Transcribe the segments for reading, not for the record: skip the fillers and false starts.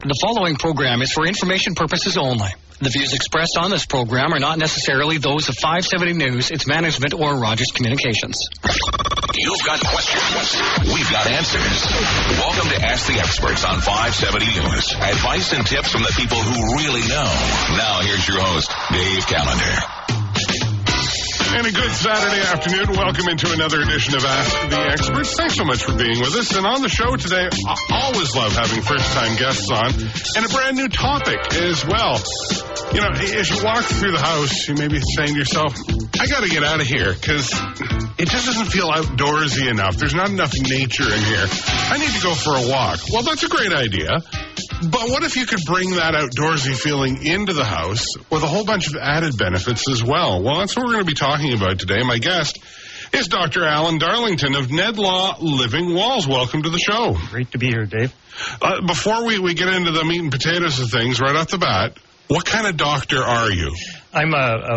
The following program is for information purposes only. The views expressed on this program are not necessarily those of 570 News, its management, or Rogers Communications. You've got questions. We've got answers. Welcome to Ask the Experts on 570 News. Advice and tips from the people who really know. Now here's your host, Dave Callender. And a good Saturday afternoon. Welcome into another edition of Ask the Experts. Thanks so much for being with us. And on the show today, I always love having first-time guests on and a brand new topic as well. You know, as you walk through the house, you may be saying to yourself, I got to get out of here because it just doesn't feel outdoorsy enough. There's not enough nature in here. I need to go for a walk. Well, that's a great idea. But what if you could bring that outdoorsy feeling into the house with a whole bunch of added benefits as well? Well, that's what we're going to be talking about today. My guest is Dr. Alan Darlington of Nedlaw Living Walls. Welcome to the show. Great to be here, Dave. Before we get into the meat and potatoes of things, right off the bat, what kind of doctor are you? I'm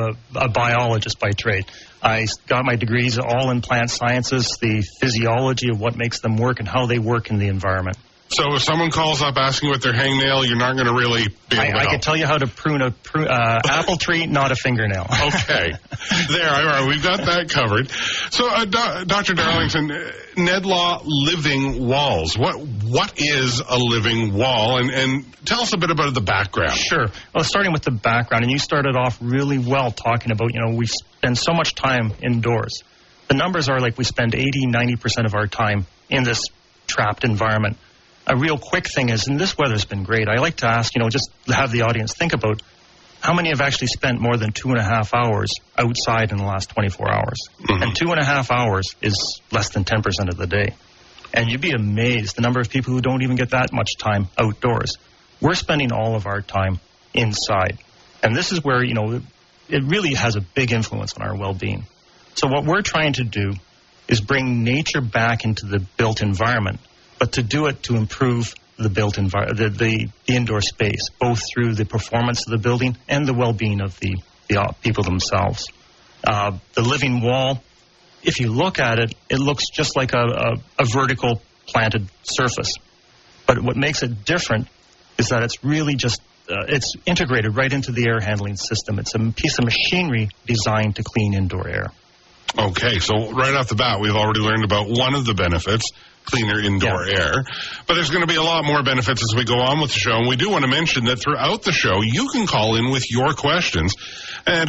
a biologist by trade. I got my degrees all in plant sciences, the physiology of what makes them work and how they work in the environment. So if someone calls up asking what their hangnail, you're not going to really be able to help. I can tell you how to prune a apple tree, not a fingernail. Okay. There, all right, we've got that covered. So, Dr. Darlington, Nedlaw Living Walls. What is a living wall? And tell us a bit about the background. Sure. Well, starting with the background, and you started off really well talking about, we spend so much time indoors. The numbers are like we spend 80-90% of our time in this trapped environment. A real quick thing is, and this weather's been great, I like to ask, just have the audience think about how many have actually spent more than 2.5 hours outside in the last 24 hours. Mm-hmm. And 2.5 hours is less than 10% of the day. And you'd be amazed the number of people who don't even get that much time outdoors. We're spending all of our time inside. And this is where, it really has a big influence on our well-being. So what we're trying to do is bring nature back into the built environment, but to do it to improve the built environment, the indoor space, both through the performance of the building and the well-being of the people themselves. The living wall, if you look at it, it looks just like a vertical planted surface. But what makes it different is that it's really just, it's integrated right into the air handling system. It's a piece of machinery designed to clean indoor air. Okay, so right off the bat, we've already learned about one of the benefits, cleaner indoor air. But there's going to be a lot more benefits as we go on with the show. And we do want to mention that throughout the show, you can call in with your questions and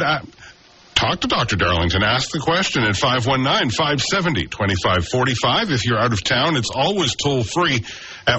talk to Dr. Darlington. Ask the question at 519-570-2545. If you're out of town, it's always toll-free at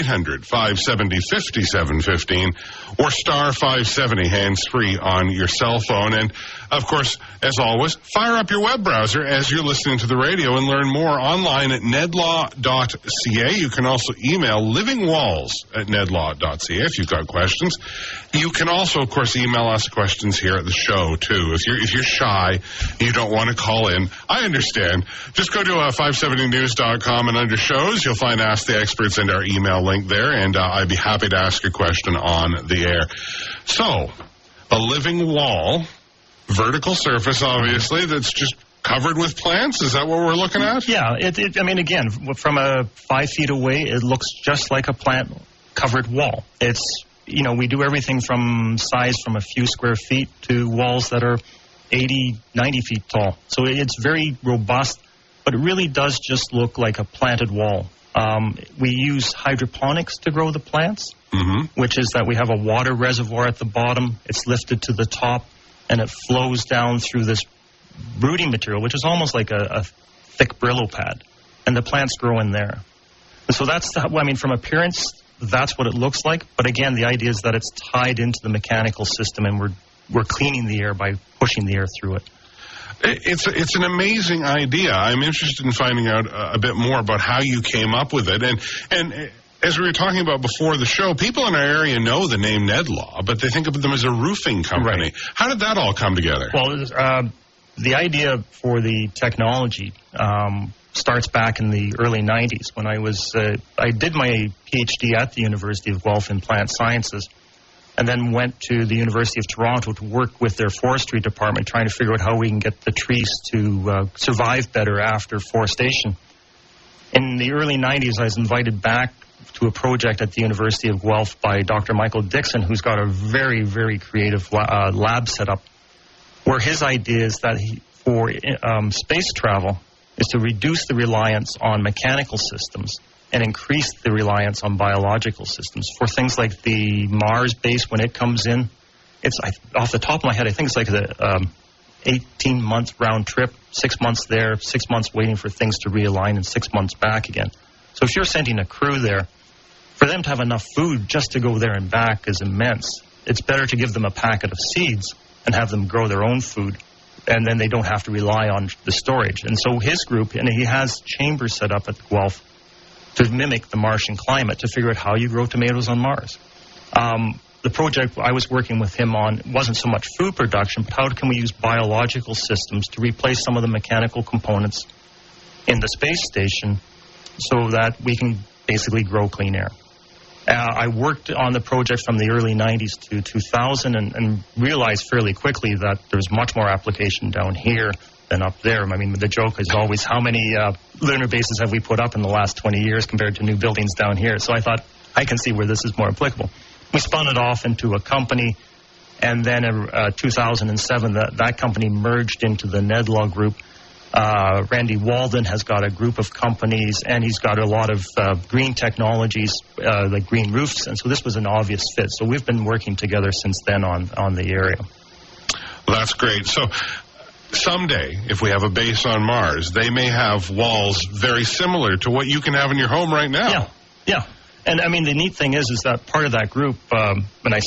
1-800-570-5715 or star 570 hands-free on your cell phone. And, of course, as always, fire up your web browser as you're listening to the radio and learn more online at nedlaw.ca. You can also email livingwalls@nedlaw.ca if you've got questions. You can also, of course, email us questions here at the show, too. If you're shy, you don't want to call in, I understand. Just go to 570news.com and under shows, you'll find Ask the Experts and our email link there, and I'd be happy to ask a question on the air. So, a living wall, vertical surface, obviously, that's just covered with plants? Is that what we're looking at? Yeah. Again, from 5 feet away, it looks just like a plant-covered wall. It's, we do everything from size from a few square feet to walls that are 80, 90 feet tall. So it's very robust, but it really does just look like a planted wall. We use hydroponics to grow the plants, which is that we have a water reservoir at the bottom. It's lifted to the top, and it flows down through this rooting material, which is almost like a thick Brillo pad, and the plants grow in there. And so that's from appearance, that's what it looks like. But again, the idea is that it's tied into the mechanical system, and we're cleaning the air by pushing the air through it. It's an amazing idea. I'm interested in finding out a bit more about how you came up with it. And as we were talking about before the show, people in our area know the name Nedlaw, but they think of them as a roofing company. Right. How did that all come together? Well, the idea for the technology starts back in the early 90s when I did my PhD at the University of Guelph in plant sciences, and then went to the University of Toronto to work with their forestry department, trying to figure out how we can get the trees to survive better after forestation. In the early 90s, I was invited back to a project at the University of Guelph by Dr. Michael Dixon, who's got a very, very creative lab set up, where his idea is that for space travel is to reduce the reliance on mechanical systems and increase the reliance on biological systems. For things like the Mars base, when it comes in, it's off the top of my head, I think it's like the 18-month round trip, 6 months there, 6 months waiting for things to realign, and 6 months back again. So if you're sending a crew there, for them to have enough food just to go there and back is immense. It's better to give them a packet of seeds and have them grow their own food, and then they don't have to rely on the storage. And so his group, and he has chambers set up at Guelph to mimic the Martian climate, to figure out how you grow tomatoes on Mars. The project I was working with him on wasn't so much food production, but how can we use biological systems to replace some of the mechanical components in the space station so that we can basically grow clean air. I worked on the project from the early 90s to 2000 and realized fairly quickly that there's much more application down here than up there. I mean, the joke is always how many lunar bases have we put up in the last 20 years compared to new buildings down here. So I thought, I can see where this is more applicable. We spun it off into a company, and then in 2007, that company merged into the NEDLA group. Randy Walden has got a group of companies, and he's got a lot of green technologies, like green roofs, and so this was an obvious fit. So we've been working together since then on the area. Well, that's great. So someday, if we have a base on Mars, they may have walls very similar to what you can have in your home right now. Yeah. And, I mean, the neat thing is that part of that group that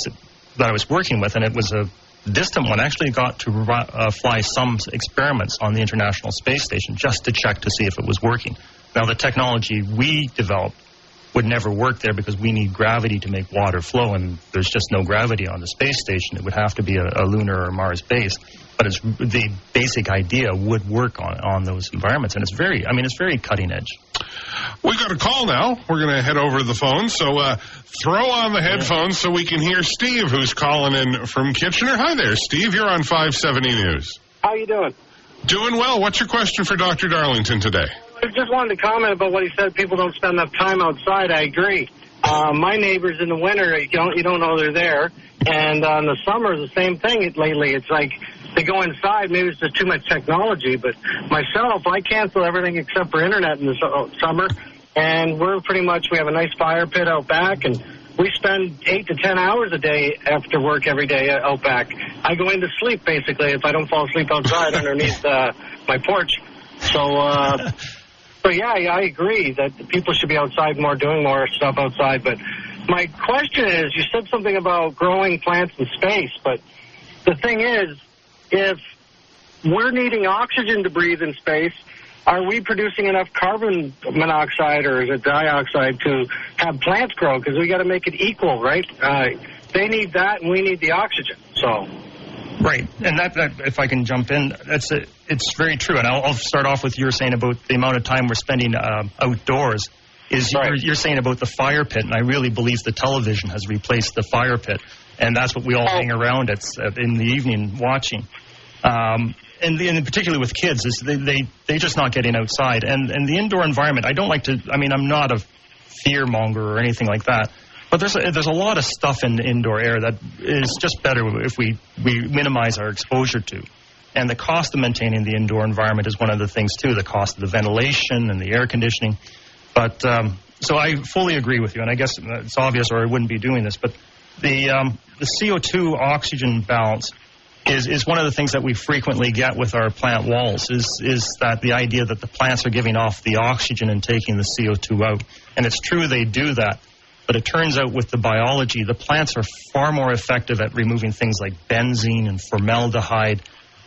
I was working with, and it was a distant one, actually got to fly some experiments on the International Space Station just to check to see if it was working. Now, the technology we developed would never work there because we need gravity to make water flow, and there's just no gravity on the space station. It would have to be a lunar or Mars base. But the basic idea would work on those environments, and it's very cutting edge. We got a call now. We're going to head over to the phone. So throw on the headphones so we can hear Steve, who's calling in from Kitchener. Hi there, Steve. You're on 570 News. How you doing? Doing well. What's your question for Dr. Darlington today? I just wanted to comment about what he said. People don't spend enough time outside. I agree. My neighbors in the winter, you don't know they're there. And in the summer, the same thing lately. It's like they go inside. Maybe it's just too much technology. But myself, I cancel everything except for internet in the summer. And we have a nice fire pit out back. And we spend 8 to 10 hours a day after work every day out back. I go into sleep, basically, if I don't fall asleep outside underneath my porch. So yeah, I agree that people should be outside more, doing more stuff outside. But my question is, you said something about growing plants in space, but the thing is, if we're needing oxygen to breathe in space, are we producing enough carbon monoxide or is it dioxide to have plants grow? Because we got to make it equal, right? They need that, and we need the oxygen. So. Right, and that if I can jump in, it's very true. And I'll start off with you were saying about the amount of time we're spending outdoors. Right. You're saying about the fire pit, and I really believe the television has replaced the fire pit, and that's what we all hang around in the evening watching. And particularly with kids, is they're just not getting outside. And the indoor environment, I don't like to. I mean, I'm not a fear monger or anything like that. But there's a lot of stuff in indoor air that is just better if we minimize our exposure to. And the cost of maintaining the indoor environment is one of the things, too, the cost of the ventilation and the air conditioning. But so I fully agree with you, and I guess it's obvious or I wouldn't be doing this, but the CO2 oxygen balance is one of the things that we frequently get with our plant walls, is that the idea that the plants are giving off the oxygen and taking the CO2 out. And it's true they do that. But it turns out with the biology, the plants are far more effective at removing things like benzene and formaldehyde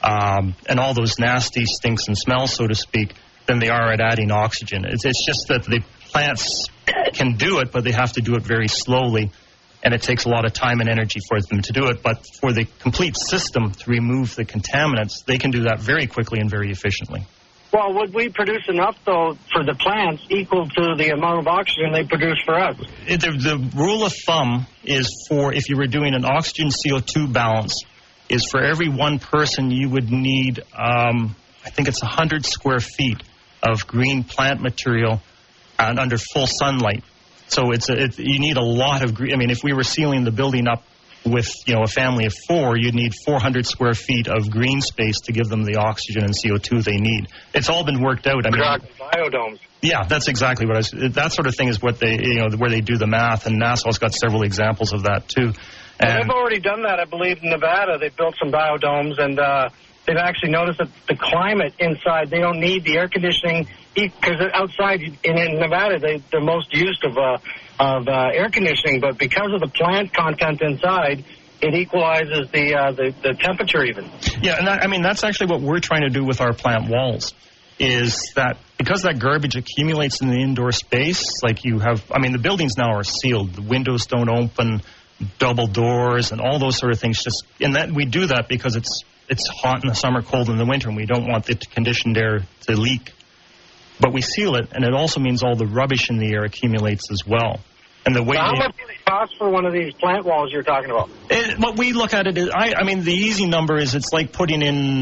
and all those nasty stinks and smells, so to speak, than they are at adding oxygen. It's just that the plants can do it, but they have to do it very slowly, and it takes a lot of time and energy for them to do it. But for the complete system to remove the contaminants, they can do that very quickly and very efficiently. Well, would we produce enough, though, for the plants equal to the amount of oxygen they produce for us? The rule of thumb is if you were doing an oxygen CO2 balance, is for every one person you would need, I think it's 100 square feet of green plant material and under full sunlight. So you need a lot of green. I mean, if we were sealing the building up with, a family of 4, you'd need 400 square feet of green space to give them the oxygen and CO2 they need. It's all been worked out. I mean, biodomes. Yeah, that's exactly what that sort of thing is what they, where they do the math, and NASA's got several examples of that too. And they've already done that, I believe, in Nevada. They built some biodomes, and they've actually noticed that the climate inside, they don't need the air conditioning, because outside in Nevada, they're most used of air conditioning, but because of the plant content inside, it equalizes the temperature even. Yeah, and that's actually what we're trying to do with our plant walls, is that because that garbage accumulates in the indoor space, like the buildings now are sealed, the windows don't open, double doors, and all those sort of things. And that we do that because it's hot in the summer, cold in the winter, and we don't want the conditioned air to leak. But we seal it, and it also means all the rubbish in the air accumulates as well. And the way how much does it cost for one of these plant walls you're talking about? What we look at it is, the easy number is it's like putting in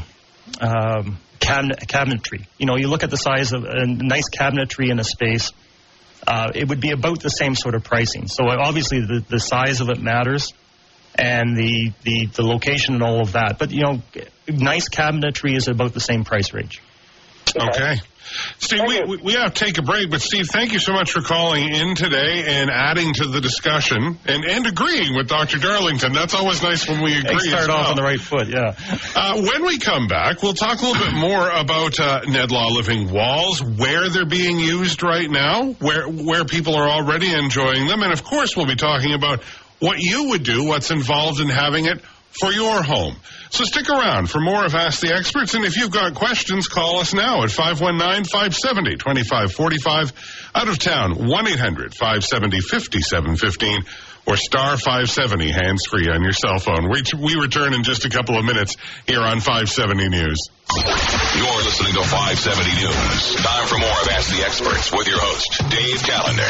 cabinetry. You look at the size of a nice cabinetry in a space. It would be about the same sort of pricing. So obviously the size of it matters, and the location and all of that. But nice cabinetry is about the same price range. Okay. Steve, we have to take a break, but Steve, thank you so much for calling in today and adding to the discussion and agreeing with Dr. Darlington. That's always nice when we agree. Start off on the right foot, yeah. When we come back, we'll talk a little bit more about Nedlaw Living Walls, where they're being used right now, where people are already enjoying them, and of course we'll be talking about what you would do, what's involved in having it for your home. So stick around for more of Ask the Experts, and if you've got questions, call us now at 519-570-2545, out of town, 1-800-570-5715, or star 570, hands-free on your cell phone. We return in just a couple of minutes here on 570 News. You're listening to 570 News. Time for more of Ask the Experts with your host, Dave Callender.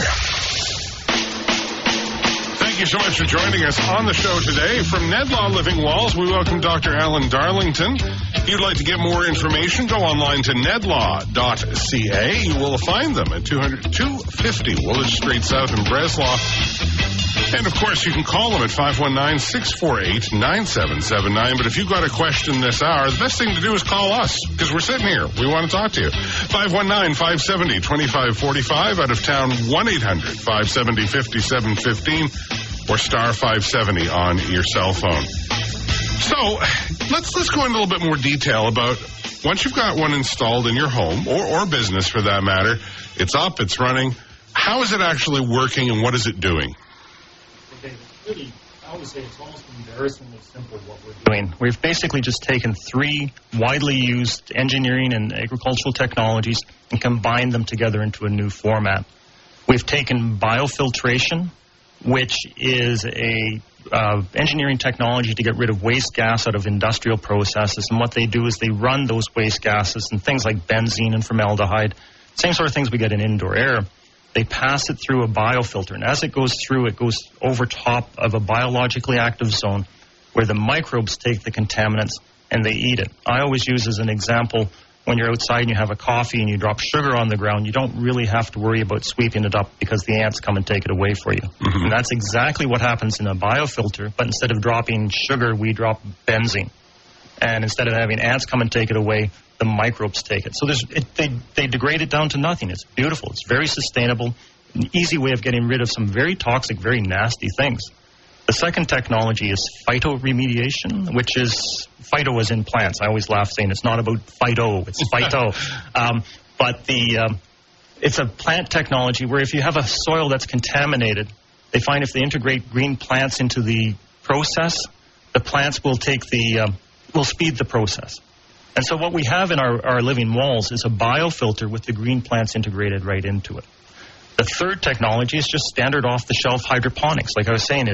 Thank you so much for joining us on the show today. From Nedlaw Living Walls, we welcome Dr. Alan Darlington. If you'd like to get more information, go online to nedlaw.ca. You will find them at 250 Woolwich Street South in Breslau. And, of course, you can call them at 519-648-9779. But if you've got a question this hour, the best thing to do is call us, because we're sitting here. We want to talk to you. 519-570-2545, out of town, 1-800-570-5715. Or star 570 on your cell phone. So let's go into a little bit more detail about once you've got one installed in your home or business for that matter, it's up, it's running. How is it actually working and what is it doing? Okay, I always say it's almost embarrassingly simple what we're doing. We've basically just taken 3 widely used engineering and agricultural technologies and combined them together into a new format. We've taken biofiltration, which is a engineering technology to get rid of waste gas out of industrial processes. And what they do is they run those waste gases and things like benzene and formaldehyde, same sort of things we get in indoor air. They pass it through a biofilter. And as it goes through, it goes over top of a biologically active zone where the microbes take the contaminants and they eat it. I always use as an example, when you're outside and you have a coffee and you drop sugar on the ground, you don't really have to worry about sweeping it up because the ants come and take it away for you. Mm-hmm. And that's exactly what happens in a biofilter, but instead of dropping sugar, we drop benzene. And instead of having ants come and take it away, the microbes take it. So they degrade it down to nothing. It's beautiful. It's very sustainable, an easy way of getting rid of some very toxic, very nasty things. The second technology is phytoremediation, which is phyto as in plants. I always laugh saying it's not about phyto, it's phyto. But it's a plant technology where if you have a soil that's contaminated, they find if they integrate green plants into the process, the plants will will speed the process. And so what we have in our living walls is a biofilter with the green plants integrated right into it. The third technology is just standard off-the-shelf hydroponics. Like I was saying,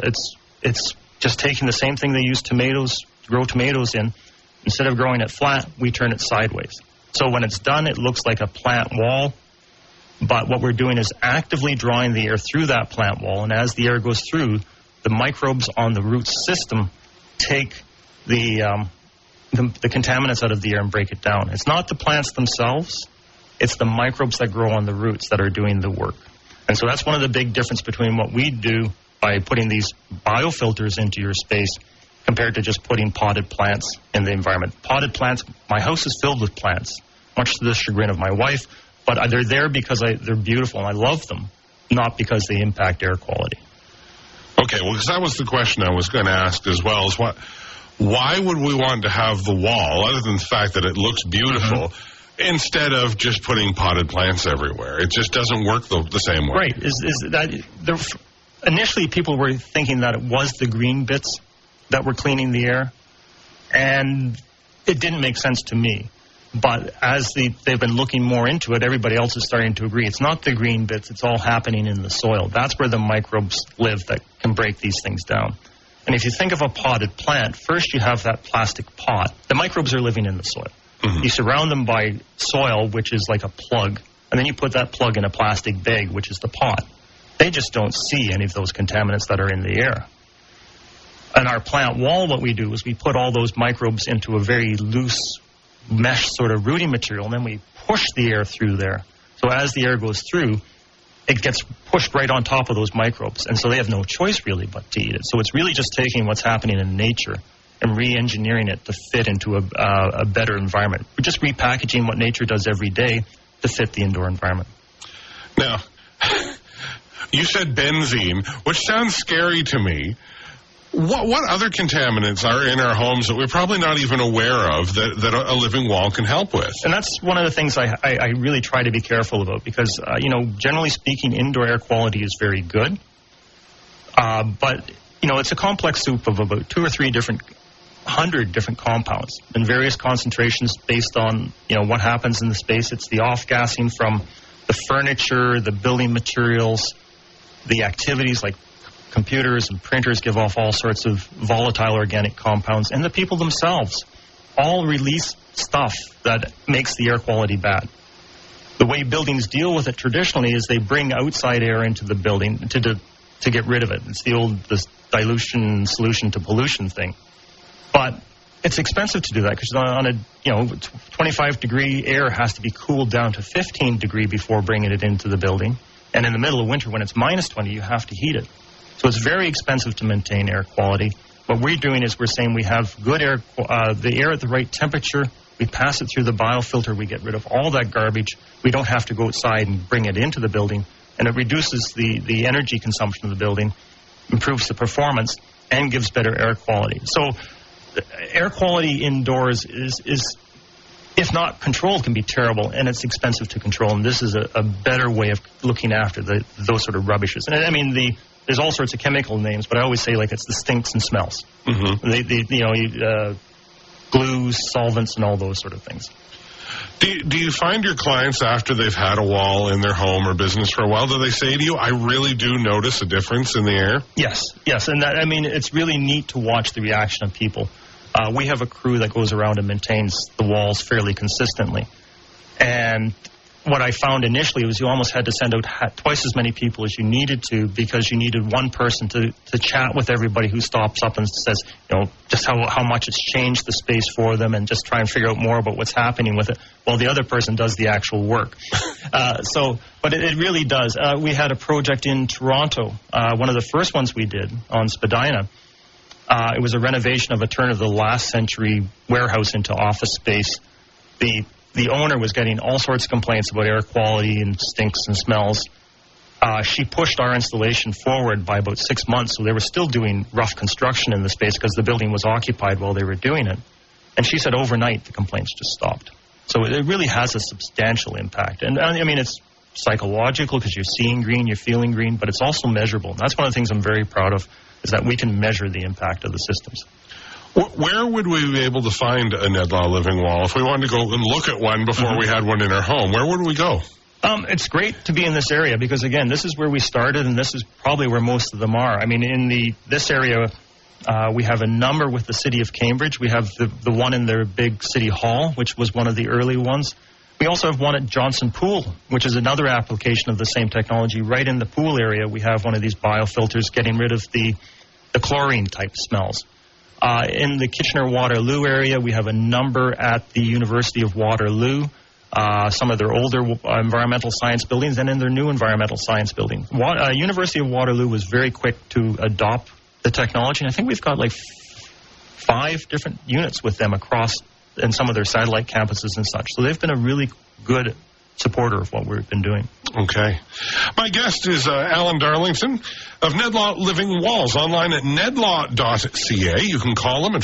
it's just taking the same thing they use to grow tomatoes in. Instead of growing it flat, we turn it sideways. So when it's done, it looks like a plant wall. But what we're doing is actively drawing the air through that plant wall. And as the air goes through, the microbes on the root system take the contaminants out of the air and break it down. It's not the plants themselves. It's the microbes that grow on the roots that are doing the work. And so that's one of the big difference between what we do by putting these biofilters into your space compared to just putting potted plants in the environment. Potted plants, my house is filled with plants, much to the chagrin of my wife, but they're there because they're beautiful and I love them, not because they impact air quality. Okay, well, because that was the question I was going to ask as well, is why would we want to have the wall, other than the fact that it looks beautiful, instead of just putting potted plants everywhere? It just doesn't work the same way. Right. Is that initially people were thinking that it was the green bits that were cleaning the air, and it didn't make sense to me. But as they've been looking more into it, everybody else is starting to agree. It's not the green bits. It's all happening in the soil. That's where the microbes live that can break these things down. And if you think of a potted plant, first you have that plastic pot. The microbes are living in the soil. Mm-hmm. You surround them by soil, which is like a plug, and then you put that plug in a plastic bag, which is the pot. They just don't see any of those contaminants that are in the air. On our plant wall, what we do is we put all those microbes into a very loose mesh sort of rooting material, and then we push the air through there. So as the air goes through, it gets pushed right on top of those microbes, and so they have no choice really but to eat it. So it's really just taking what's happening in nature and re-engineering it to fit into a better environment. We're just repackaging what nature does every day to fit the indoor environment. Now, you said benzene, which sounds scary to me. What other contaminants are in our homes that we're probably not even aware of that a living wall can help with? And that's one of the things I really try to be careful about because, generally speaking, indoor air quality is very good. But, it's a complex soup of about 2 or 3 100 different compounds in various concentrations based on, what happens in the space. It's the off-gassing from the furniture, the building materials, the activities like computers and printers give off all sorts of volatile organic compounds, and the people themselves all release stuff that makes the air quality bad. The way buildings deal with it traditionally is they bring outside air into the building to get rid of it. It's the old dilution solution to pollution thing. But it's expensive to do that because on a 25-degree air has to be cooled down to 15-degree before bringing it into the building. And in the middle of winter when it's minus 20, you have to heat it. So it's very expensive to maintain air quality. What we're doing is we're saying we have good air, the air at the right temperature. We pass it through the biofilter. We get rid of all that garbage. We don't have to go outside and bring it into the building. And it reduces the energy consumption of the building, improves the performance, and gives better air quality. So air quality indoors is if not controlled, can be terrible, and it's expensive to control. And this is a better way of looking after those sort of rubbishes. And there's all sorts of chemical names, but I always say it's the stinks and smells. Mm-hmm. Glues, solvents, and all those sort of things. Do you find your clients after they've had a wall in their home or business for a while, do they say to you, I really do notice a difference in the air? Yes, and it's really neat to watch the reaction of people. We have a crew that goes around and maintains the walls fairly consistently. And what I found initially was you almost had to send out twice as many people as you needed to because you needed one person to chat with everybody who stops up and says, just how much it's changed the space for them and just try and figure out more about what's happening with it while the other person does the actual work. But it really does. We had a project in Toronto, one of the first ones we did on Spadina. It was a renovation of a turn of the last century warehouse into office space. The owner was getting all sorts of complaints about air quality and stinks and smells. She pushed our installation forward by about 6 months, so they were still doing rough construction in the space because the building was occupied while they were doing it. And she said overnight the complaints just stopped. So it really has a substantial impact. And it's psychological because you're seeing green, you're feeling green, but it's also measurable. And that's one of the things I'm very proud of is that we can measure the impact of the systems. Where would we be able to find a Nedlaw living wall? If we wanted to go and look at one before we had one in our home, where would we go? It's great to be in this area because, again, this is where we started, and this is probably where most of them are. In this area, we have a number with the city of Cambridge. We have the one in their big city hall, which was one of the early ones. We also have one at Johnson Pool, which is another application of the same technology. Right in the pool area, we have one of these biofilters getting rid of the chlorine-type smells. In the Kitchener-Waterloo area, we have a number at the University of Waterloo. some of their older environmental science buildings, and in their new environmental science building. University of Waterloo was very quick to adopt the technology, and I think we've got like 5 different units with them across in some of their satellite campuses and such. So they've been a really good supporter of what we've been doing. Okay. My guest is Alan Darlington of Nedlaw Living Walls, online at nedlaw.ca. You can call him at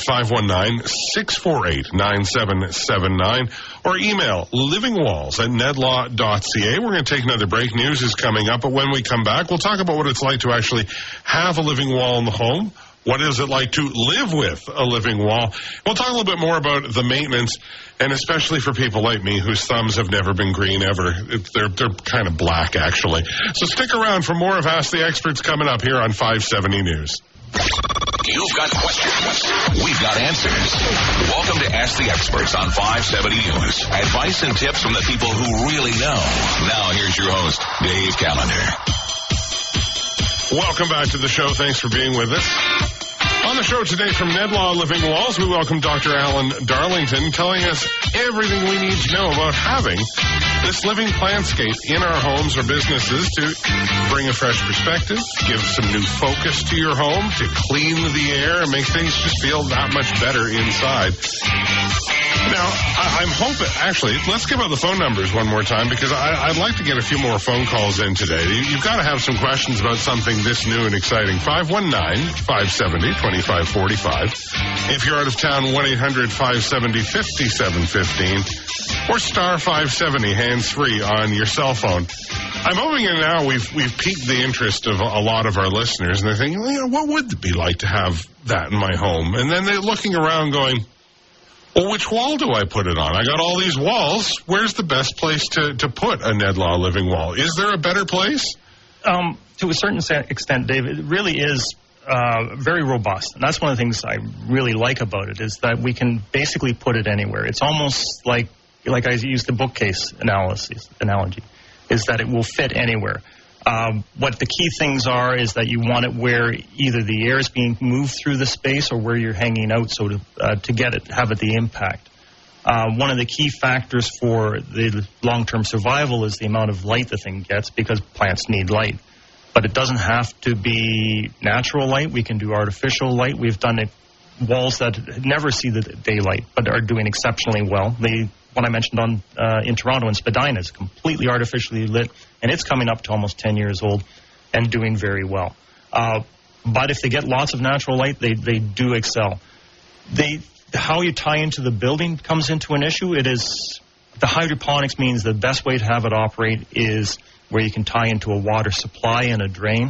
519-648-9779 or email livingwalls@nedlaw.ca. We're going to take another break. News is coming up, but when we come back, we'll talk about what it's like to actually have a living wall in the home. What is it like to live with a living wall? We'll talk a little bit more about the maintenance, and especially for people like me whose thumbs have never been green ever. They're kind of black, actually. So stick around for more of Ask the Experts coming up here on 570 News. You've got questions. We've got answers. Welcome to Ask the Experts on 570 News. Advice and tips from the people who really know. Now here's your host, Dave Callender. Welcome back to the show. Thanks for being with us. On the show today from Nedlaw Living Walls, we welcome Dr. Alan Darlington, telling us everything we need to know about having this living plantscape in our homes or businesses to bring a fresh perspective, give some new focus to your home, to clean the air and make things just feel that much better inside. Now, I'm hoping, actually, let's give out the phone numbers one more time, because I'd like to get a few more phone calls in today. You've got to have some questions about something this new and exciting. 519-570-2545. If you're out of town, 1-800-570-5715 or star 570 hands-free on your cell phone. I'm hoping that now we've piqued the interest of a lot of our listeners, and they're thinking, well, you know, what would it be like to have that in my home? And then they're looking around going, well, which wall do I put it on? I got all these walls. Where's the best place to put a Nedlaw Living Wall? Is there a better place? To a certain extent, Dave, it really is very robust. And that's one of the things I really like about it, is that we can basically put it anywhere. It's almost like I used the bookcase analogy, is that it will fit anywhere. What the key things are is that you want it where either the air is being moved through the space or where you're hanging out, so to have the impact. One of the key factors for the long-term survival is the amount of light the thing gets, because plants need light. But it doesn't have to be natural light. We can do artificial light. We've done walls that never see the daylight but are doing exceptionally well. One I mentioned in Toronto in Spadina is completely artificially lit, and it's coming up to almost 10 years old and doing very well. But if they get lots of natural light, they do excel. How you tie into the building comes into an issue. The hydroponics means the best way to have it operate is where you can tie into a water supply and a drain.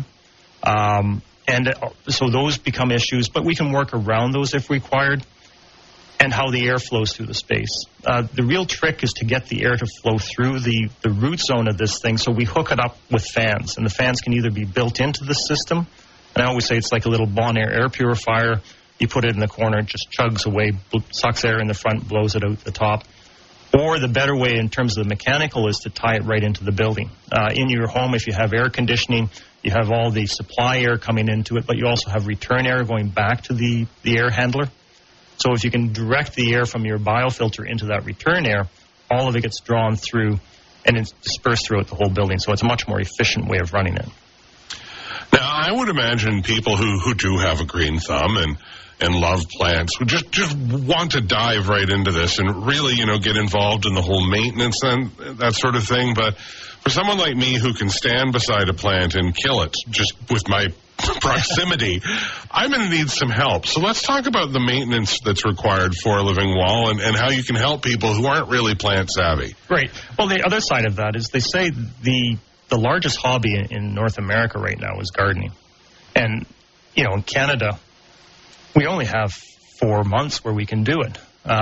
So those become issues, but we can work around those if required. And how the air flows through the space. The real trick is to get the air to flow through the root zone of this thing, so we hook it up with fans. And the fans can either be built into the system, and I always say it's like a little Bonaire air purifier. You put it in the corner, it just chugs away, sucks air in the front, blows it out the top. Or the better way in terms of the mechanical is to tie it right into the building. In your home, if you have air conditioning, you have all the supply air coming into it, but you also have return air going back to the air handler. So if you can direct the air from your biofilter into that return air, all of it gets drawn through and it's dispersed throughout the whole building. So it's a much more efficient way of running it. Now, I would imagine people who do have a green thumb and love plants would just want to dive right into this and really, get involved in the whole maintenance and that sort of thing. But for someone like me who can stand beside a plant and kill it just with my proximity, I'm going to need some help. So let's talk about the maintenance that's required for a living wall and how you can help people who aren't really plant savvy. Right. Well, the other side of that is they say the largest hobby in North America right now is gardening. And, in Canada, we only have 4 months where we can do it.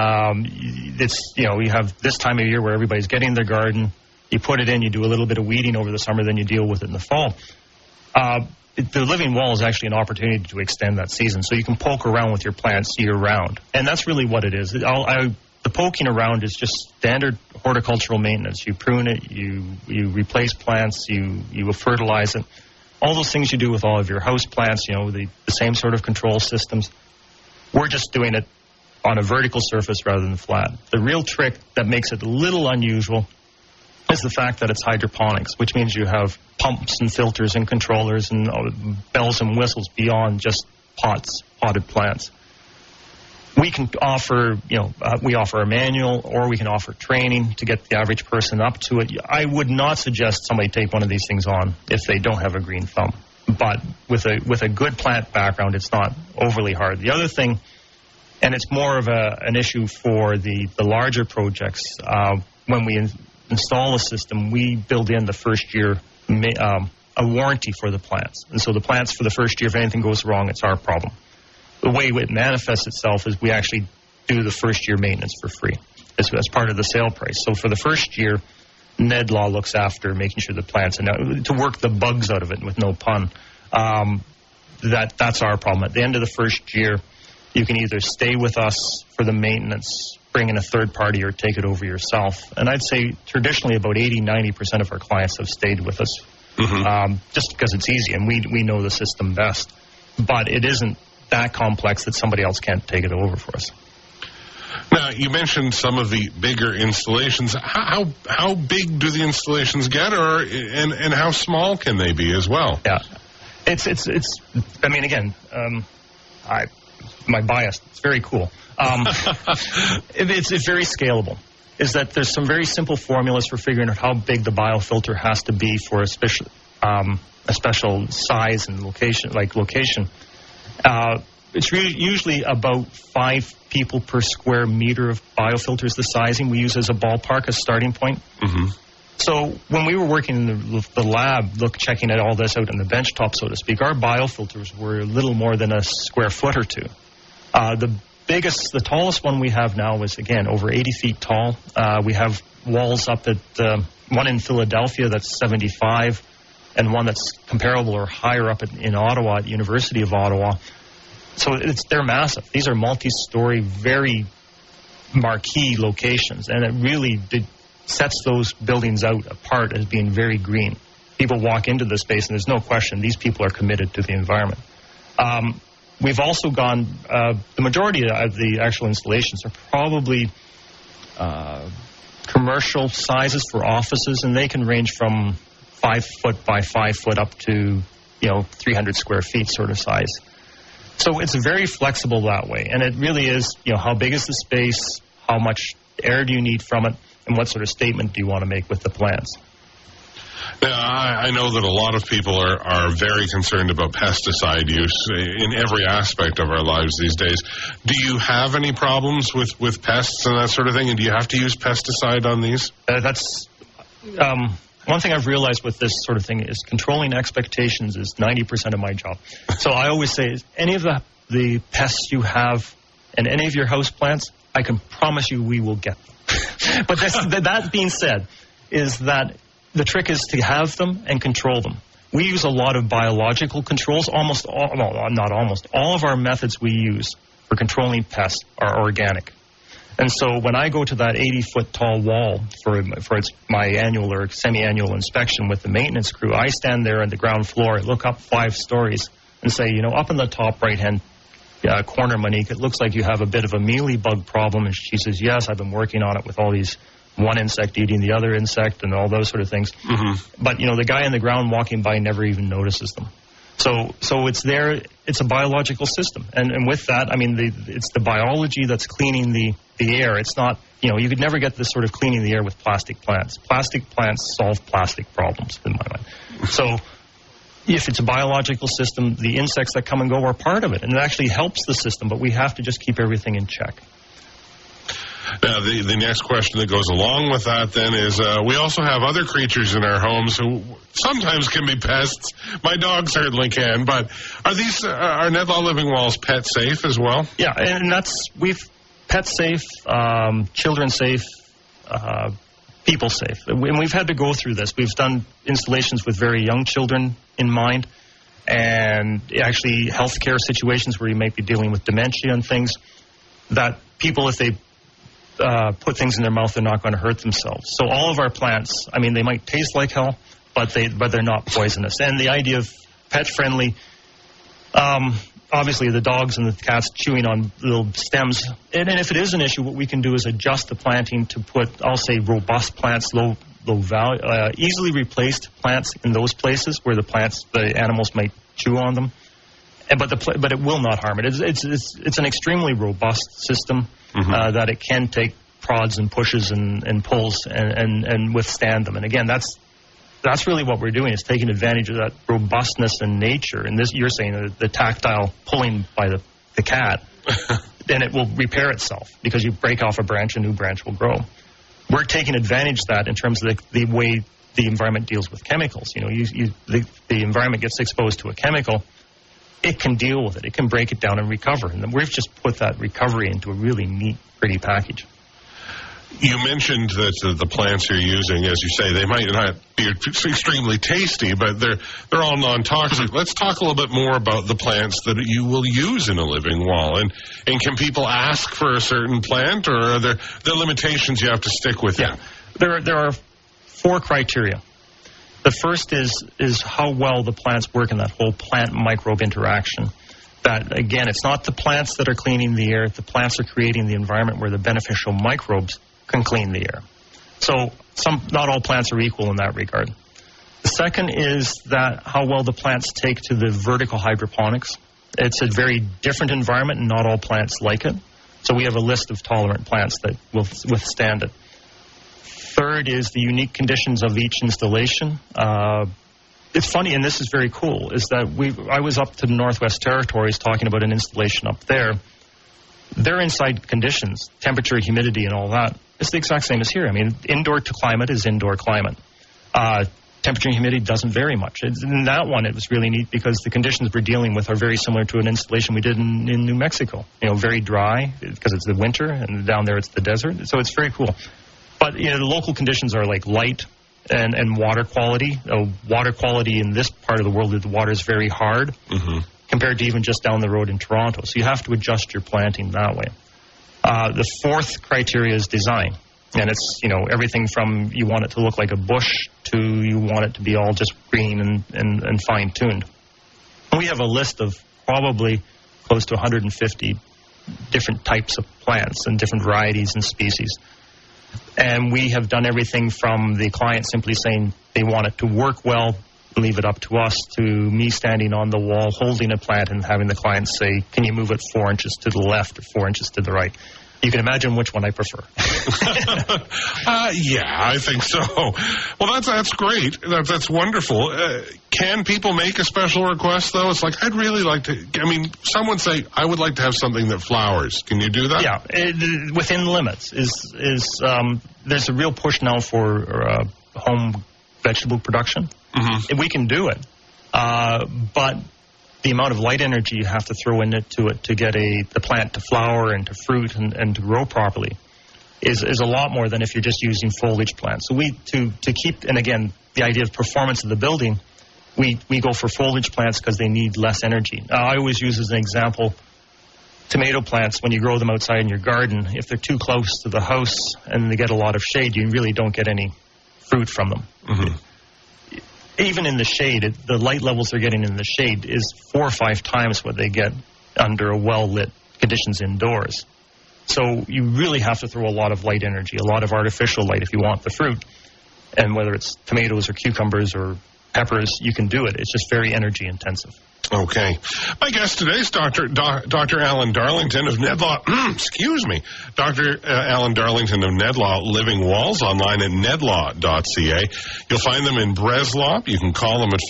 You have this time of year where everybody's getting their garden. You put it in, you do a little bit of weeding over the summer, then you deal with it in the fall. The living wall is actually an opportunity to extend that season, so you can poke around with your plants year-round. And that's really what it is. The poking around is just standard horticultural maintenance. You prune it, you replace plants, you fertilize it. All those things you do with all of your house plants, the same sort of control systems. We're just doing it on a vertical surface rather than flat. The real trick that makes it a little unusual is the fact that it's hydroponics, which means you have pumps and filters and controllers and bells and whistles beyond just potted plants. We can offer, we offer a manual, or we can offer training to get the average person up to it. I would not suggest somebody take one of these things on if they don't have a green thumb. But with a good plant background, it's not overly hard. The other thing, and it's more of an issue for the larger projects, when we install a system, we build in the first year a warranty for the plants. And so the plants for the first year, if anything goes wrong, it's our problem. The way it manifests itself is we actually do the first year maintenance for free as part of the sale price. So for the first year, NEDLAW looks after making sure the plants, and to work the bugs out of it, with no pun, that's our problem. At the end of the first year, you can either stay with us for the maintenance, bring in a third party, or take it over yourself. And I'd say traditionally about 80-90% of our clients have stayed with us, just because it's easy and we know the system best. But it isn't that complex that somebody else can't take it over for us. Now, you mentioned some of the bigger installations. How big do the installations get, and how small can they be as well? Yeah, it's. I mean, again, my bias. It's very cool. It's very scalable. Is that there's some very simple formulas for figuring out how big the biofilter has to be for a special size and location. It's usually about 5 people per square meter of biofilters, the sizing we use as a ballpark, a starting point. Mm-hmm. So when we were working in the lab, checking all this out on the benchtop, so to speak, our biofilters were a little more than a square foot or two. The tallest one we have now is, again, over 80 feet tall. We have walls up at one in Philadelphia that's 75, and one that's comparable or higher up in Ottawa, at the University of Ottawa. So they're massive. These are multi-story, very marquee locations, and it really sets those buildings out apart as being very green. People walk into this space, and there's no question these people are committed to the environment. We've also gone, the majority of the actual installations are probably commercial sizes for offices, and they can range from 5 foot by 5 foot up to 300 square feet sort of size. So it's very flexible that way, and it really is, how big is the space, how much air do you need from it, and what sort of statement do you want to make with the plants? Now, I know that a lot of people are very concerned about pesticide use in every aspect of our lives these days. Do you have any problems with pests and that sort of thing, and do you have to use pesticide on these? That's one thing I've realized with this sort of thing is controlling expectations is 90% of my job. So I always say, any of the pests you have and any of your house plants, I can promise you we will get them. But that being said, is that the trick is to have them and control them. We use a lot of biological controls. All of our methods we use for controlling pests are organic. And so when I go to that 80-foot tall wall for my annual or semi-annual inspection with the maintenance crew, I stand there on the ground floor, look up 5 stories, and say, up in the top right-hand corner, Monique, it looks like you have a bit of a mealybug problem. And she says, yes, I've been working on it with all these, one insect eating the other insect and all those sort of things. Mm-hmm. But, the guy on the ground walking by never even notices them. So it's there. It's a biological system. And with that, it's the biology that's cleaning the air. It's not, you could never get this sort of cleaning the air with plastic plants. Plastic plants solve plastic problems, in my mind. So if it's a biological system, the insects that come and go are part of it. And it actually helps the system, but we have to just keep everything in check. Now, the next question that goes along with that then is we also have other creatures in our homes who sometimes can be pests. My dog certainly can, but are NEDLAW Living Walls pet safe as well? Yeah, and we've pet safe, children safe, people safe. And we've had to go through this. We've done installations with very young children in mind, and actually healthcare situations where you might be dealing with dementia and things that people, if they put things in their mouth, they're not going to hurt themselves. So all of our plants, they might taste like hell, but they're not poisonous. And the idea of pet friendly, obviously the dogs and the cats chewing on little stems. And if it is an issue, what we can do is adjust the planting to put, I'll say, robust plants, low value, easily replaced plants in those places where the animals might chew on them. But it will not harm it. It's an extremely robust system that it can take prods and pushes and pulls and withstand them. And again, that's really what we're doing, is taking advantage of that robustness in nature. And this, you're saying, the tactile pulling by the cat, then it will repair itself because you break off a branch, a new branch will grow. We're taking advantage of that in terms of the way the environment deals with chemicals. The environment gets exposed to a chemical, it can deal with it. It can break it down and recover. And we've just put that recovery into a really neat, pretty package. You mentioned that the plants you're using, as you say, they might not be extremely tasty, but they're all non-toxic. Let's talk a little bit more about the plants that you will use in a living wall. And can people ask for a certain plant, or are there limitations you have to stick with? Yeah, there are 4 criteria. The first is how well the plants work in that whole plant-microbe interaction. That, again, it's not the plants that are cleaning the air. The plants are creating the environment where the beneficial microbes can clean the air. So not all plants are equal in that regard. The second is that how well the plants take to the vertical hydroponics. It's a very different environment, and not all plants like it. So we have a list of tolerant plants that will withstand it. Third is the unique conditions of each installation. It's funny, and this is very cool, is that I was up to the Northwest Territories talking about an installation up there. Their inside conditions, temperature, humidity, and all that, is the exact same as here. I mean, indoor climate is indoor climate. Temperature and humidity doesn't vary much. In that one, it was really neat because the conditions we're dealing with are very similar to an installation we did in New Mexico. Very dry because it's the winter, and down there it's the desert. So it's very cool. But the local conditions are like light and water quality. Water quality in this part of the world, the water is very hard compared to even just down the road in Toronto. So you have to adjust your planting that way. The fourth criteria is design. And it's, everything from you want it to look like a bush to you want it to be all just green and fine-tuned. We have a list of probably close to 150 different types of plants and different varieties and species. And we have done everything from the client simply saying they want it to work well, leave it up to us, to me standing on the wall holding a plant and having the client say, can you move it 4 inches to the left or 4 inches to the right? You can imagine which one I prefer. Yeah, I think so. Well, that's great. That's wonderful. Can people make a special request, though? It's like, I'd really like to, someone say, I would like to have something that flowers. Can you do that? Yeah, within limits. There's a real push now for home vegetable production. Mm-hmm. We can do it. But the amount of light energy you have to throw into it to get the plant to flower and to fruit and to grow properly is a lot more than if you're just using foliage plants. So to keep, and again, the idea of performance of the building, we go for foliage plants because they need less energy. I always use as an example tomato plants. When you grow them outside in your garden, if they're too close to the house and they get a lot of shade, you really don't get any fruit from them. Mm-hmm. Even in the shade, the light levels they're getting in the shade is 4 or 5 times what they get under a well-lit conditions indoors. So you really have to throw a lot of light energy, a lot of artificial light if you want the fruit. And whether it's tomatoes or cucumbers or peppers, you can do it. It's just very energy intensive. Okay. My guest today is Dr. Alan Darlington of Nedlaw. Excuse me. Dr. Alan Darlington of Nedlaw Living Walls, online at nedlaw.ca. You'll find them in Breslaw. You can call them at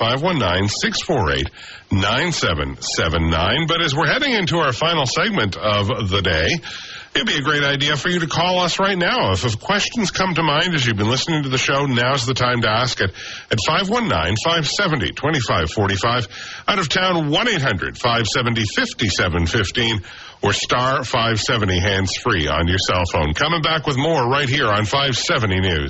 519-648-9779. But as we're heading into our final segment of the day, it'd be a great idea for you to call us right now. If questions come to mind as you've been listening to the show, now's the time to ask it at 519-570-2545. Out of town, 1-800-570-5715 or star 570 hands-free on your cell phone. Coming back with more right here on 570 News.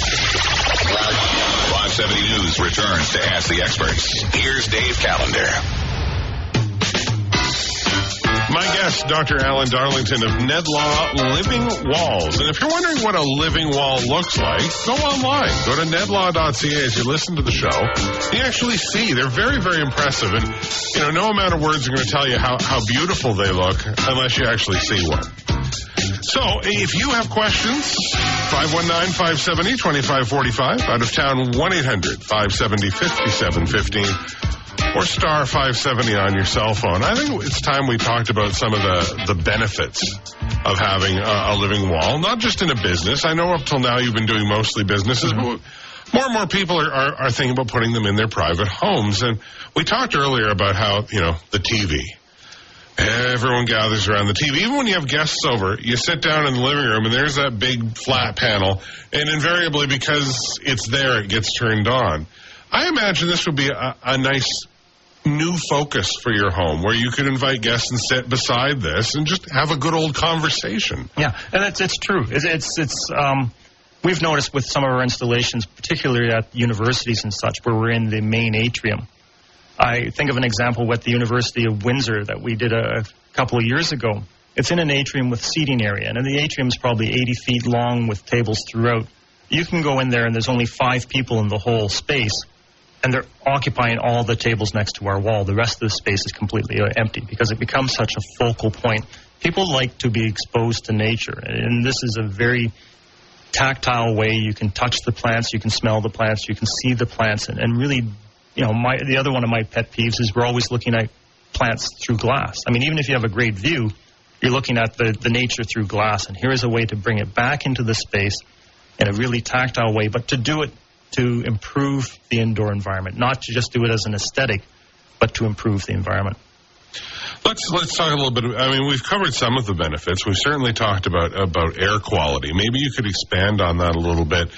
570 News returns to Ask the Experts. Here's Dave Callender. My guest guest, Dr. Alan Darlington of Nedlaw Living Walls. And if you're wondering what a living wall looks like, go online. Go to nedlaw.ca as you listen to the show. You actually see they're very, very impressive. And, no amount of words are going to tell you how beautiful they look unless you actually see one. So, if you have questions, 519-570-2545. Out of town, 1-800-570-5715. Or star 570 on your cell phone. I think it's time we talked about some of the benefits of having a living wall, not just in a business. I know up till now you've been doing mostly businesses, but more and more people are thinking about putting them in their private homes. And we talked earlier about how, the TV. Everyone gathers around the TV. Even when you have guests over, you sit down in the living room and there's that big flat panel. And invariably, because it's there, it gets turned on. I imagine this would be a nice new focus for your home where you could invite guests and sit beside this and just have a good old conversation. Yeah, and it's true. We've noticed with some of our installations, particularly at universities and such, where we're in the main atrium. I think of an example with the University of Windsor that we did a couple of years ago. It's in an atrium with seating area, and the atrium is probably 80 feet long with tables throughout. You can go in there and there's only 5 people in the whole space, and they're occupying all the tables next to our wall. The rest of the space is completely empty because it becomes such a focal point. People like to be exposed to nature, and this is a very tactile way. You can touch the plants, you can smell the plants, you can see the plants, and really, the other one of my pet peeves is we're always looking at plants through glass. I mean, even if you have a great view, you're looking at the nature through glass, and here is a way to bring it back into the space in a really tactile way, but to do it to improve the indoor environment, not to just do it as an aesthetic, but to improve the environment. Let's talk a little bit. I mean, we've covered some of the benefits. We've certainly talked about air quality. Maybe you could expand on that a little bit.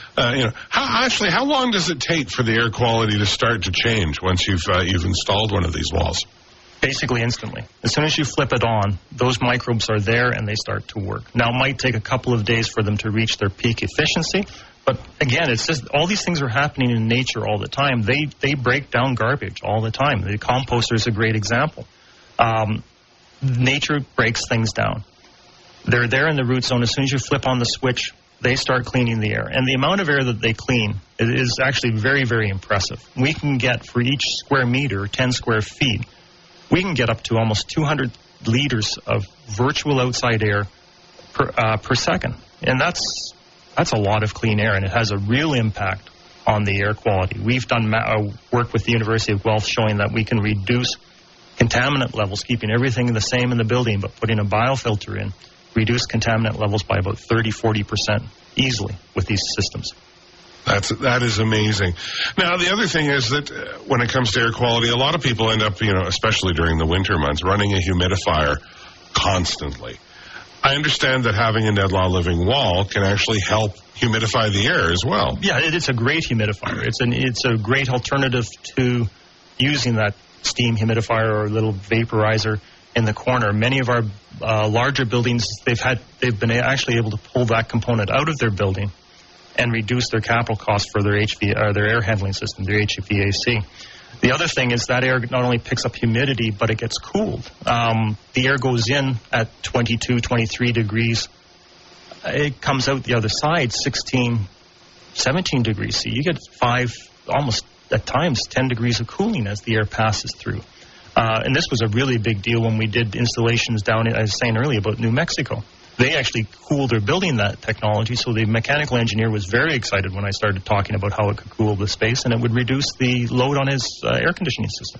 How long does it take for the air quality to start to change once you've installed one of these walls? Basically instantly. As soon as you flip it on, those microbes are there and they start to work. Now, it might take a couple of days for them to reach their peak efficiency, but again, it's just all these things are happening in nature all the time. They break down garbage all the time. The composter is a great example. Nature breaks things down. They're there in the root zone. As soon as you flip on the switch, they start cleaning the air. And the amount of air that they clean is actually very, very impressive. We can get, for each square meter, 10 square feet, we can get up to almost 200 liters of virtual outside air per second. And that's a lot of clean air, and it has a real impact on the air quality. We've done work with the University of Guelph showing that we can reduce contaminant levels, keeping everything the same in the building, but putting a biofilter in, reduce contaminant levels by about 30-40% easily with these systems. That is amazing. Now, the other thing is that when it comes to air quality, a lot of people end up, especially during the winter months, running a humidifier constantly. I understand that having a Nedlaw living wall can actually help humidify the air as well. Yeah, it's a great humidifier. It's a great alternative to using that steam humidifier or little vaporizer in the corner. Many of our larger buildings, they've been actually able to pull that component out of their building and reduce their capital costs for their air handling system, their HVAC. The other thing is that air not only picks up humidity, but it gets cooled. The air goes in at 22, 23 degrees. It comes out the other side 16, 17 degrees. So you get 5, almost at times 10 degrees of cooling as the air passes through. And this was a really big deal when we did installations down, I was saying earlier, about New Mexico. They actually cooled their building that technology, so the mechanical engineer was very excited when I started talking about how it could cool the space and it would reduce the load on his air conditioning system.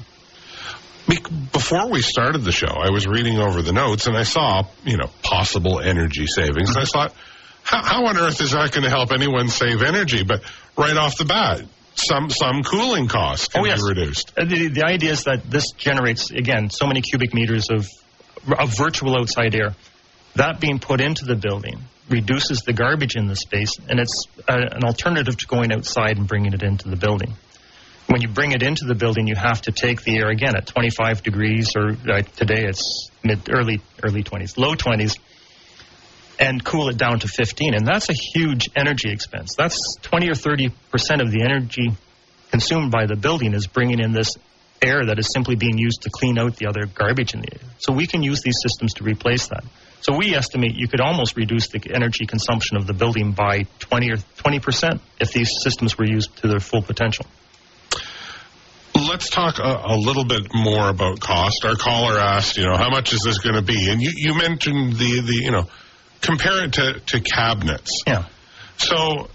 Before we started the show, I was reading over the notes and I saw, possible energy savings. And I thought, how on earth is that going to help anyone save energy? But right off the bat, some cooling costs can be reduced. The idea is that this generates, again, so many cubic meters of virtual outside air. That being put into the building reduces the garbage in the space, and it's an alternative to going outside and bringing it into the building. When you bring it into the building, you have to take the air again at 25 degrees, or today it's early 20s, low 20s, and cool it down to 15. And that's a huge energy expense. That's 20 or 30% of the energy consumed by the building is bringing in this air that is simply being used to clean out the other garbage in the air. So we can use these systems to replace that. So we estimate you could almost reduce the energy consumption of the building by 20% if these systems were used to their full potential. Let's talk a little bit more about cost. Our caller asked, how much is this going to be? And you mentioned the compare it to cabinets. Yeah. So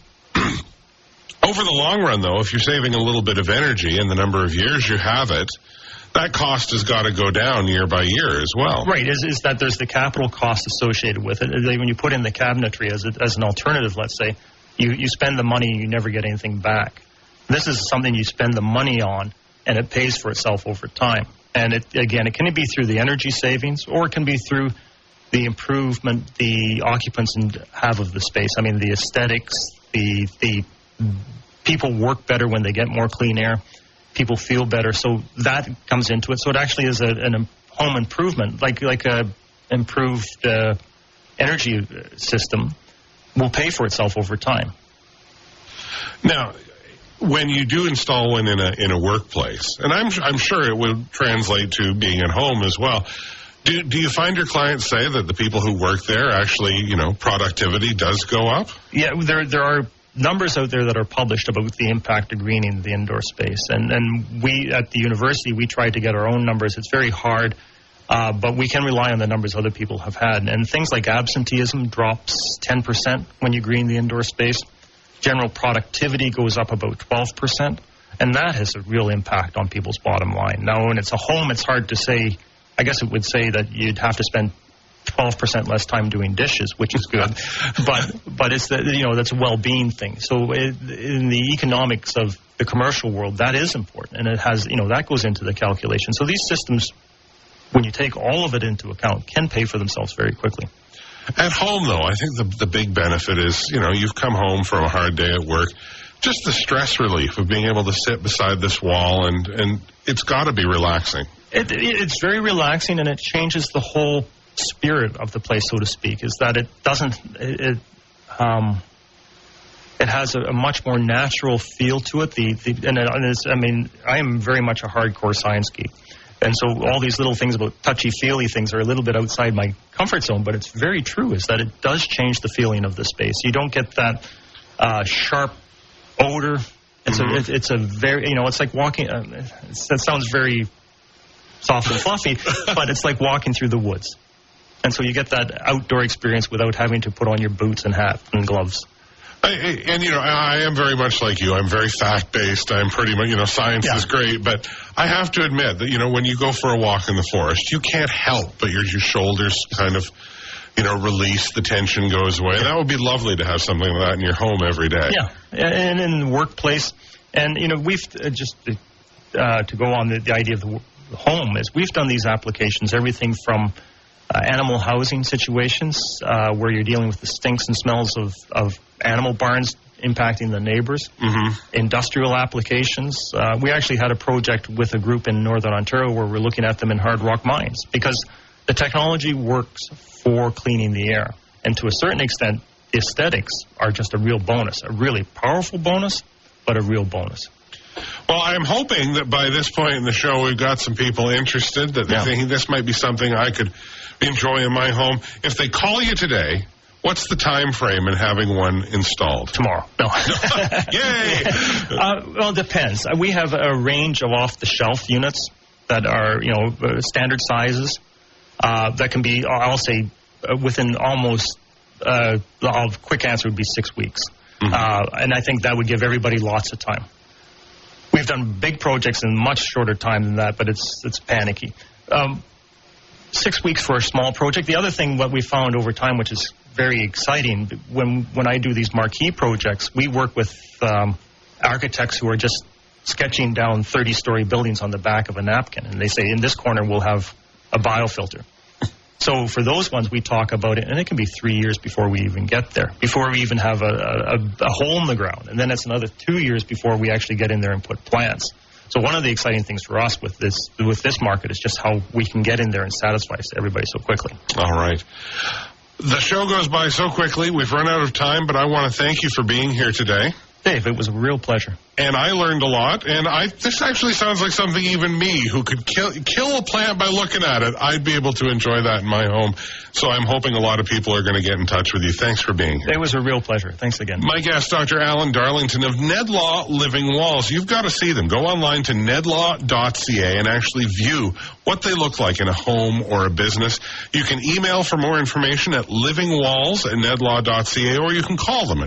over the long run, though, if you're saving a little bit of energy in the number of years you have it, that cost has got to go down year by year as well. Right, is that there's the capital cost associated with it. When you put in the cabinetry as an alternative, let's say, you spend the money and you never get anything back. This is something you spend the money on, and it pays for itself over time. And it can be through the energy savings, or it can be through the improvement the occupants have of the space. I mean, the aesthetics, the people work better when they get more clean air. People feel better, so that comes into it. So it actually is a home improvement, like a improved energy system will pay for itself over time. Now, when you do install one in a workplace, and I'm sure it will translate to being at home as well. Do you find your clients say that the people who work there actually, productivity does go up? Yeah, there are numbers out there that are published about the impact of greening the indoor space. And we, at the university, we try to get our own numbers. It's very hard, but we can rely on the numbers other people have had. And things like absenteeism drops 10% when you green the indoor space. General productivity goes up about 12%. And that has a real impact on people's bottom line. Now, when it's a home, it's hard to say. I guess it would say that you'd have to spend 12% less time doing dishes, which is good, but it's that's a well-being thing. So in the economics of the commercial world, that is important, and it has that goes into the calculation. So these systems, when you take all of it into account, can pay for themselves very quickly. At home, though, I think the big benefit is you've come home from a hard day at work, just the stress relief of being able to sit beside this wall, and it's got to be relaxing. It's very relaxing, and it changes the whole spirit of the place, so to speak, is that it has a much more natural feel to it. I am very much a hardcore science geek, and so all these little things about touchy-feely things are a little bit outside my comfort zone, but it's very true, is that it does change the feeling of the space. You don't get that sharp odor. It's a very, it's like walking, that sounds very soft and fluffy, but it's like walking through the woods. And so you get that outdoor experience without having to put on your boots and hat and gloves. I am very much like you. I'm very fact-based. I'm pretty much, science is great. But I have to admit that, when you go for a walk in the forest, you can't help but your shoulders kind of, release, the tension goes away. That would be lovely to have something like that in your home every day. Yeah, and in the workplace. And, we've just, to go on the idea of the home, is we've done these applications, everything from animal housing situations where you're dealing with the stinks and smells of animal barns impacting the neighbors, industrial applications. We actually had a project with a group in Northern Ontario where we're looking at them in hard rock mines because the technology works for cleaning the air. And to a certain extent, the aesthetics are just a real bonus, a really powerful bonus, but a real bonus. Well, I'm hoping that by this point in the show, we've got some people interested, that they're thinking this might be something I could enjoy in my home. If they call you today, what's the time frame in having one installed? Tomorrow. No. Yay! Well, it depends. We have a range of off-the-shelf units that are, standard sizes that can be, I'll say, within almost, the quick answer would be 6 weeks. And I think that would give everybody lots of time. We've done big projects in much shorter time than that, but it's panicky. 6 weeks for a small project. The other thing, what we found over time, which is very exciting, when I do these marquee projects, we work with architects who are just sketching down 30-story buildings on the back of a napkin. And they say, in this corner, we'll have a biofilter. So for those ones, we talk about it, and it can be 3 years before we even get there, before we even have a hole in the ground. And then it's another 2 years before we actually get in there and put plants. So one of the exciting things for us with this market is just how we can get in there and satisfy everybody so quickly. All right. The show goes by so quickly. We've run out of time, but I want to thank you for being here today. Dave, it was a real pleasure. And I learned a lot, and this actually sounds like something even me, who could kill a plant by looking at it, I'd be able to enjoy that in my home. So I'm hoping a lot of people are going to get in touch with you. Thanks for being here. It was a real pleasure. Thanks again. My guest, Dr. Alan Darlington of Nedlaw Living Walls. You've got to see them. Go online to nedlaw.ca and actually view what they look like in a home or a business. You can email for more information at livingwalls@nedlaw.ca, or you can call them at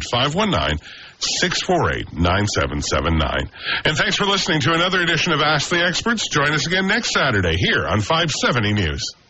519-648-9779. And thanks for listening to another edition of Ask the Experts. Join us again next Saturday here on 570 News.